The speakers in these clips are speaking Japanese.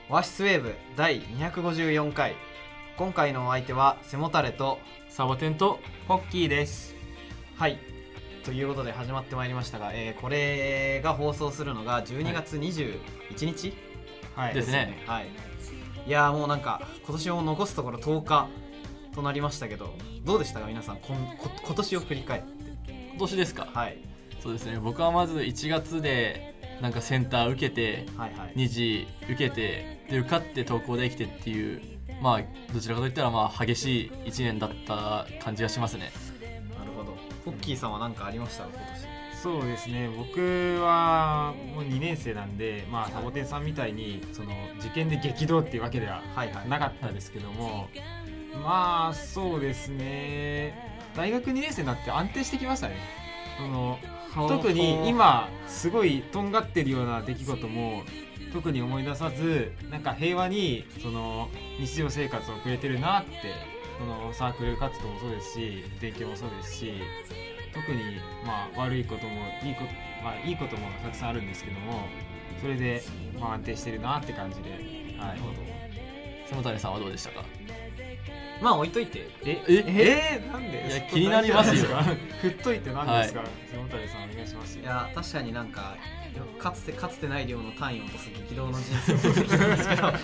オアシスウェーブ第254回。今回のお相手はセモタレとサボテンとポッキーです。 はい、ということで始まってまいりましたが、これが放送するのが12月21日、 ですね。 はい。いやーもうなんか今年を残すところ10日となりましたけど、どうでしたか皆さん、今年を振り返って。 今年ですか。 はい。 そうですね、僕はまず1月でなんかセンター受けて、 はいはい、 2次受けてで受かって東工できてっていう、まあどちらかといったらまあ激しい1年だった感じがしますね。 なるほど。ポッキーさんは何かありましたか今年。 そうですね、僕はもう2年生なんで、まあ、サボテンさんみたいにその受験で激動っていうわけではなかったですけども、まあそうですね、大学2年生になって安定してきましたね。特に今すごいとんがってるような出来事も特に思い出さず、なんか平和にその日常生活を送れてるなって、そのサークル活動もそうですし勉強もそうですし、特にまあ悪いこともいいこともたくさんあるんですけども、それでまあ安定してるなって感じで、はい。 セモタレさんはどうでしたか。 まあ置いといて。 なんで。 いや気になりますよ。 振っといてなんですか。セモタレさんお願いしますよ。 いや確かになんかかつてない量の単位を落とす激動の人生を送ってきたんですけど、はい、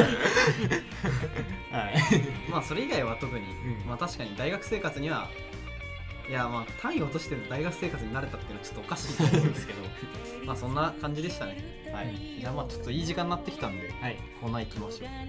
まあそれ以外は特に、まあ確かに大学生活には、いやまあ単位を落として大学生活に慣れたっていうのはちょっとおかしいと思うんですけどまあそんな感じでしたね。はい。じゃあまあちょっといい時間になってきたんで、はい、コーナー行きましょう。はい。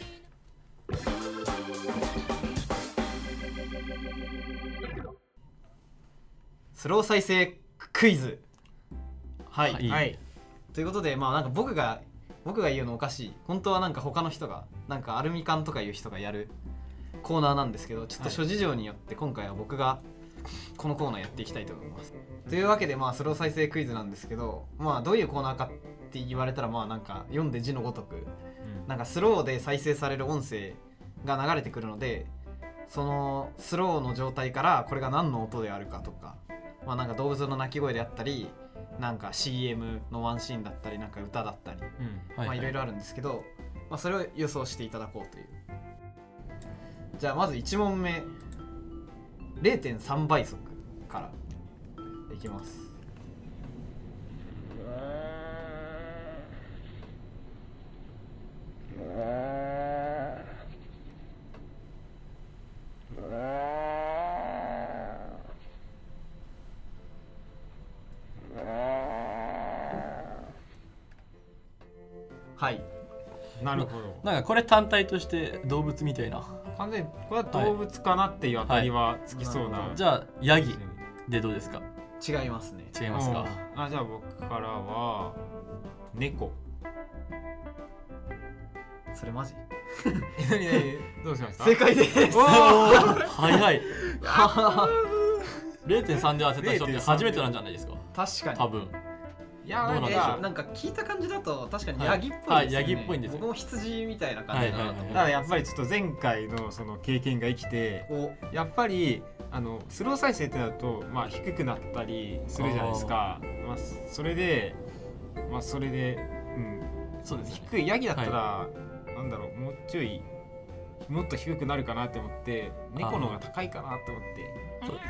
スロー再生クイズ。はい、はい、ということで、まあなんか僕が言うのおかしい。本当はなんか他の人がなんかアルミ缶とかいう人がやるコーナーなんですけど、ちょっと諸事情によって今回は僕がこのコーナーやっていきたいと思います。というわけで、まあスロー再生クイズなんですけど、まあどういうコーナーかって言われたら、まあなんか読んで字のごとく、なんかスローで再生される音声が流れてくるので、そのスローの状態からこれが何の音であるかとか、まあなんか動物の鳴き声であったり、なんか CM のワンシーンだったり、なんか歌だったり、まあいろいろあるんですけど、まあそれを予想していただこうという。じゃあまず1問目、 0.3 倍速からいきます。はい。 なるほど。 なんかこれ単体として動物みたいな。 完全にこれは動物かなっていう当たりはつきそうな。 じゃあヤギでどうですか。 違いますね。 違いますか。 じゃあ僕からは猫。 それマジ？ どうしました？ 正解です。 早い。0.3 で当てた人って初めてなんじゃないですか。 確かに。 多分。 いやなんか聞いた感じだと確かにヤギっぽいですよね。はい、 ヤギっぽいんですよ。 僕も羊みたいな感じだなと思って。 ただやっぱりちょっと前回のその経験が生きて、やっぱりスロー再生ってなるとまあ低くなったりするじゃないですか。まあそれでそうですね。 低いヤギだったら、なんだろう、もっと低くなるかなって思って、猫の方が高いかなって思って。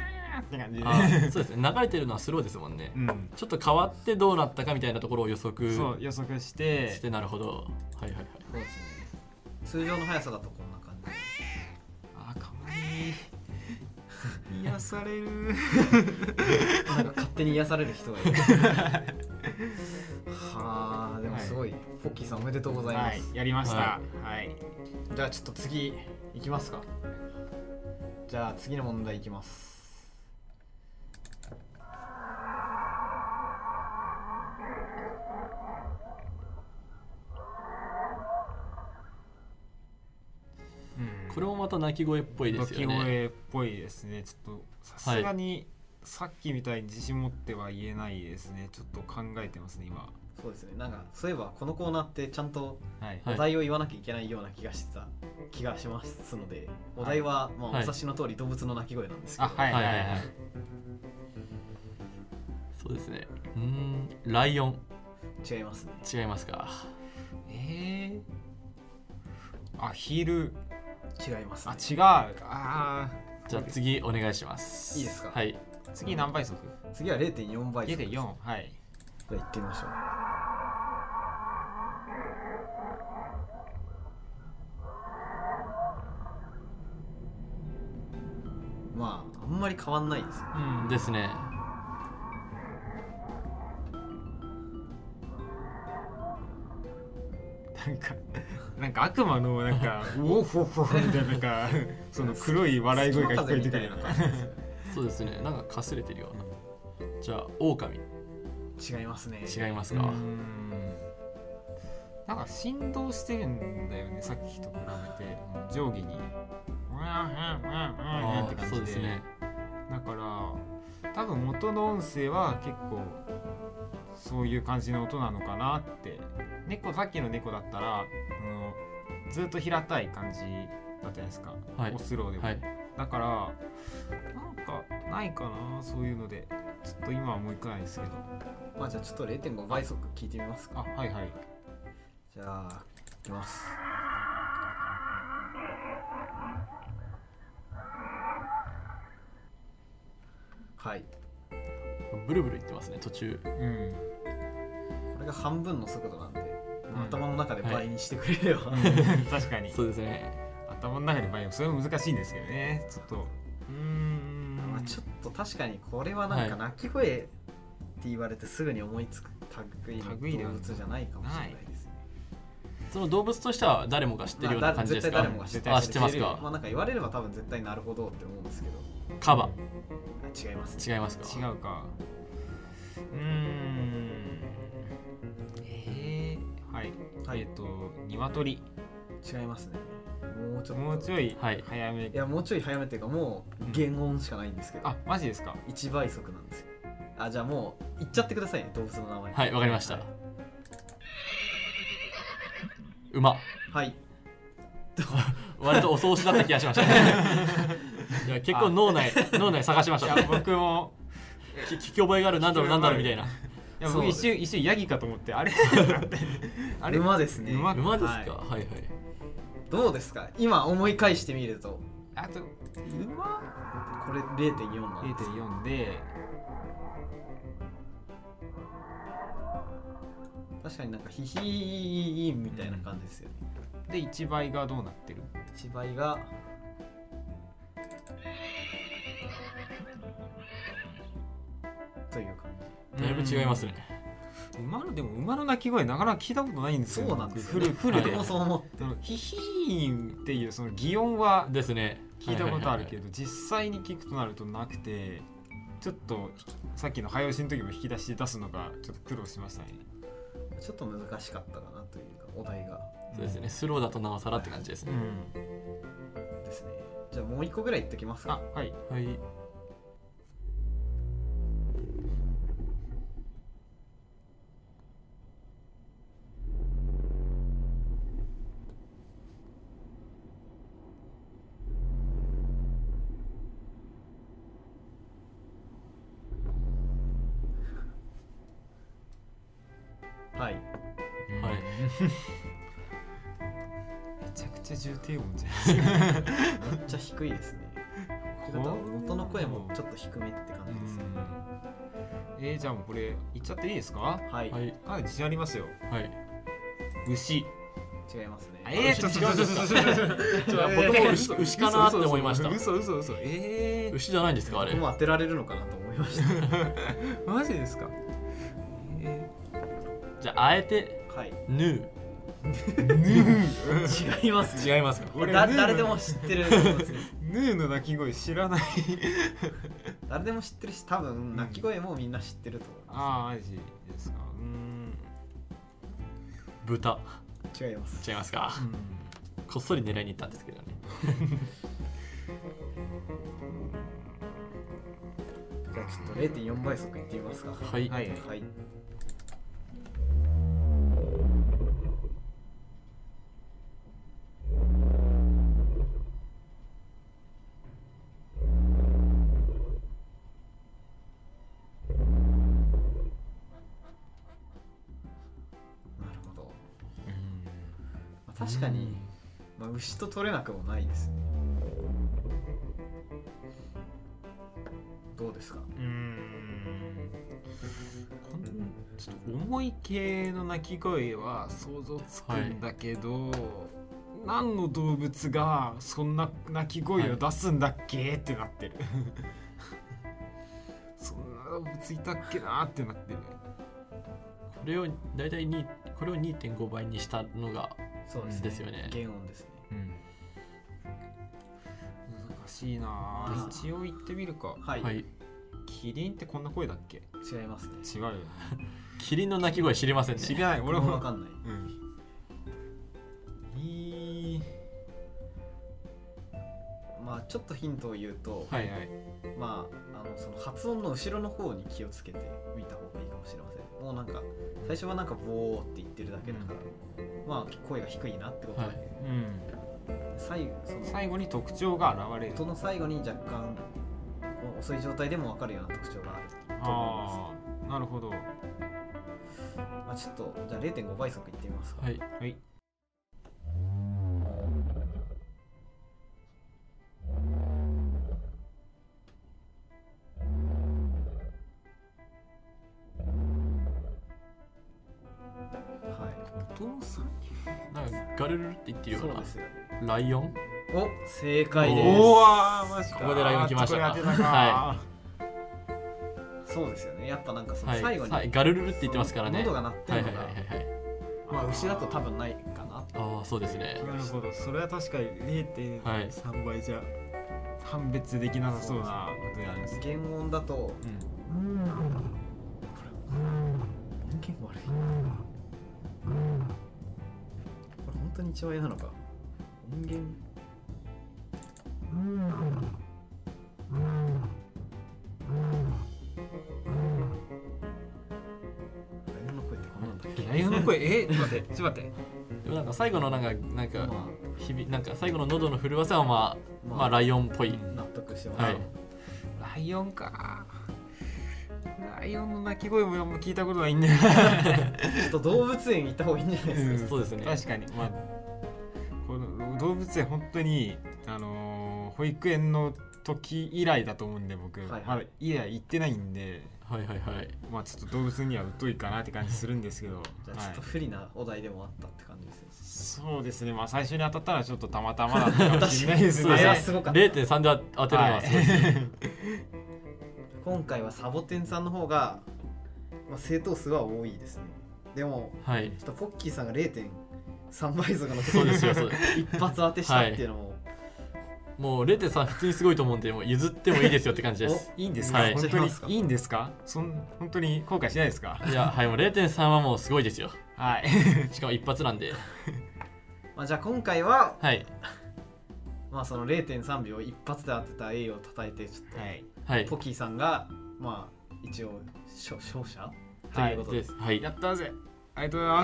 って感じでそうですね、流れてるのはスローですもんね、ちょっと変わってどうなったかみたいなところを予測してなるほど。はいはいはい。 そうですね。通常の速さだとこんな感じ。 かわいい。癒される。 なんか勝手に癒される人がいる。はあ、でもすごい、ポッキーさんおめでとうございます。 やりました。はい。 じゃあちょっと次いきますか。じゃあ次の問題いきます。 これもまた鳴き声っぽいですよね。 鳴き声っぽいですね。ちょっとさすがにさっきみたいに自信持っては言えないですね。ちょっと考えてますね今。 そうですね。なんかそういえばこのコーナーってちゃんとお題を言わなきゃいけないような気がしてた気がしますので、お題はまあお察しの通り動物の鳴き声なんですけど。 そうですね。ライオン。 違いますね。 違いますか。 アヒル。 違います、ね、 違う。じゃあ次お願いします。 いいですか。 はい。 次何倍速？ 次は 0.4 倍速です。 0.4。はい。 じゃあ行ってみましょう。まああんまり変わんないですね。 ですね。 なんか悪魔のなんかウォーフォフォフみたいななんかその黒い笑い声が聞こえてくるような。 そうですね。なんかかすれてるような。じゃあ狼。 違いますね。 違いますか。 なんか振動してるんだよね、さっきと比べて。上下にって感じで。 そうですね。 だから多分元の音声は結構そういう感じの音なのかなって。さっきの猫だったらずっと平たい感じだったじゃないですか、 はい、 オスローでも、はい、だからなんかないかな、そういうので。ちょっと今は思い浮かないですけど。 まあじゃあちょっと 0.5 倍速聞いてみますか。 はいはい。 じゃあいきます。はい、 ブルブル言ってますね途中。 これが半分の速度なんで、頭の中で倍にしてくれれば、 確かにそうですね。 頭の中で倍、それも難しいんですけどね、ちょっと。 まあ、ちょっと確かにこれはなんか鳴き声って言われてすぐに思いつく類の動物じゃないかもしれないですね。 その動物としては誰もが知ってるような感じですか。 絶対誰もが知ってる。 知ってますか。 まあなんか言われれば多分絶対なるほどって思うんですけど。 カバ。 違います、 ね。違いますか。 違うか。はい。鶏。 違いますね。 もうちょい早め。 いやもうちょい早めっていうかもう原音しかないんですけど。 マジですか。 1倍速なんですよ。じゃあもう言っちゃってくださいね、動物の名前。 はい、わかりました。馬。 はい。 割とお葬式だった気がしましたね。いや結構脳内探しました、 ね。僕も聞き覚えがある、なんだろうみたいな。 いや僕一瞬ヤギかと思って、あれ馬ですね。 馬ですか。はいはい。 どうですか今思い返してみると。 馬これ 0.4 なんです。 0.4 で確かになんかヒヒーみたいな感じですよね。 で1倍がどうなってる ？1倍がという感じ。だいぶ違いますね。 でも馬の鳴き声なかなか聞いたことないんですよ。 そうなんですフルで。 もそう思ってヒヒーっていうその擬音はですね。 聞いたことあるけど、実際に聞くとなるとなくて、ちょっとさっきの早押しの時も引き出しで出すのがちょっと苦労しましたね。 ちょっと難しかったかなというか、お題が。 そうですね。スローだとなおさらって感じですね。 ですね。じゃあもう一個ぐらい言っときますか。 はいはい。 はい。 めちゃくちゃ重低音じゃないですか。 めっちゃ低いですね。元の声もちょっと低めって感じです。 じゃあもうこれ言っちゃっていいですか？ はい。 自信ありますよ。 はい。 牛。 違いますね。 ちょっと僕も牛かなって思いました。 嘘。 牛じゃないんですかあれ。 僕も当てられるのかなと思いました。 マジですか？ じゃああえてヌー。 違います。 違いますか。 誰でも知ってる。 ヌーの鳴き声知らない。 誰でも知ってるし、多分鳴き声もみんな知ってると思います。 マジですか。 豚。 違います。 違いますか。こっそり狙いに行ったんですけどね。 じゃあちょっと 0.4 倍速いってみますか。 はい。 はい。 確かに、まあ、牛と取れなくもないですね。どうですか？ ちょっと重い系の鳴き声は想像つくんだけど、何の動物がそんな鳴き声を出すんだっけってなってるそんな動物いたっけなってなってる。 これをだいたいこれを 2.5 倍にしたのがそうですよね。 原音ですね。 難しいな。一応言ってみるか。 はい。 キリンってこんな声だっけ？ 違いますね。 違うよね。 キリンの鳴き声知りませんね。 知りない。俺も分かんない。まあちょっとヒントを言うと、まあその発音の後ろの方に気をつけてみた方がいいかもしれません。もうなんか最初はなんかボーって言ってるだけだから、まあ声が低いなってことだけど、 最後に特徴が現れる。 音の最後に若干遅い状態でも分かるような特徴があると思います。 なるほど。 まあちょっとじゃあ 0.5 倍速いってみますか。 はい。なんかガルルルって言ってるような。そうですよね。ライオン？ お、正解です。 マジか。 ここでライオン来ましたか。 はい。 そうですよね。やっぱなんかその最後に、 ガルルルって言ってますからね。 喉が鳴ってるのが、まあ牛だと多分ないかな。 ああ、そうですね。 なるほど。それは確かに 0.3 倍じゃ判別できなさそうなことになります。 原音だと、これ音源悪い。これ本当に一番嫌なのか。音源ライオンの声ちょっと待って。 でもなんか最後のなんか最後の喉の震わせはまあライオンっぽい。 納得してます。 ライオンか。ライオンの鳴き声も聞いたことないんだよ。 ちょっと動物園行った方がいいんじゃないですか。 そうですね。 確かに。まあこの動物園本当に保育園の時以来だと思うんで僕、まだ以来行ってないんで。まあちょっと動物には疎いかなって感じするんですけど、 じゃあちょっと不利なお題でもあったって感じですね。そうですね。まあ最初に当たったのはちょっとたまたまだったかもしれないですね。 0.3 で当てるのはすごいですね。 今回はサボテンさんの方が、まあ、正答数は多いですね。でも、ちょっとポッキーさんが 0.3 倍速のそうですよ。 一発当てしたっていうのも、 もう 0.3 普通にすごいと思うんで、もう譲ってもいいですよって感じです。 いいんですか？本当にいいんですか？本当に後悔しないですか？ いや、もう 0.3 はもうすごいですよ。しかも一発なんで。 まあじゃあ今回は、まあその 0.3 秒一発で当てた A を叩いてちょっと、ポッキーさんがまあ一応勝者ということです。 やったぜ。ありがとうございます。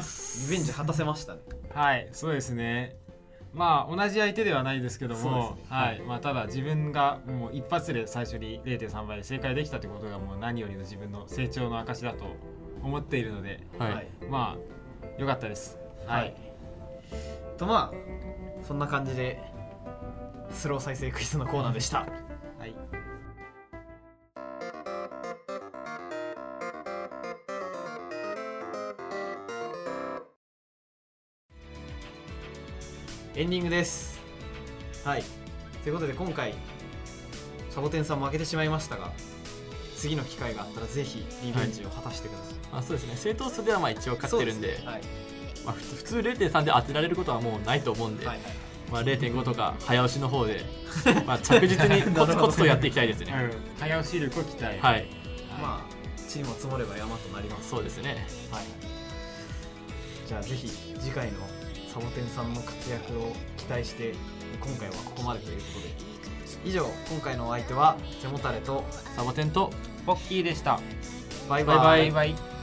リベンジ果たせましたね。 そうですね。まあ同じ相手ではないですけども、まあただ自分がもう一発で最初に 0.3 倍で正解できたということがもう何よりの自分の成長の証だと思っているので、まあ良かったです。 とまあそんな感じでスロー再生クイズのコーナーでした。エンディングです。ということで今回サボテンさん負けてしまいましたが、次の機会があったらぜひリベンジを果たしてください。 そうですね。正答数ではまあ一応勝ってるんで、まあ普通 0.3 で当てられることはもうないと思うんで、まあ 0.5 とか早押しの方でまあ着実にコツコツとやっていきたいですね。 早押し力を期待。 まあチームを積もれば山となります。 そうですね。 じゃあぜひ次回のサボテンさんの活躍を期待して今回はここまでということで、以上今回のお相手はセモタレとサボテンとポッキーでした。 バイバイ。 バイバイ。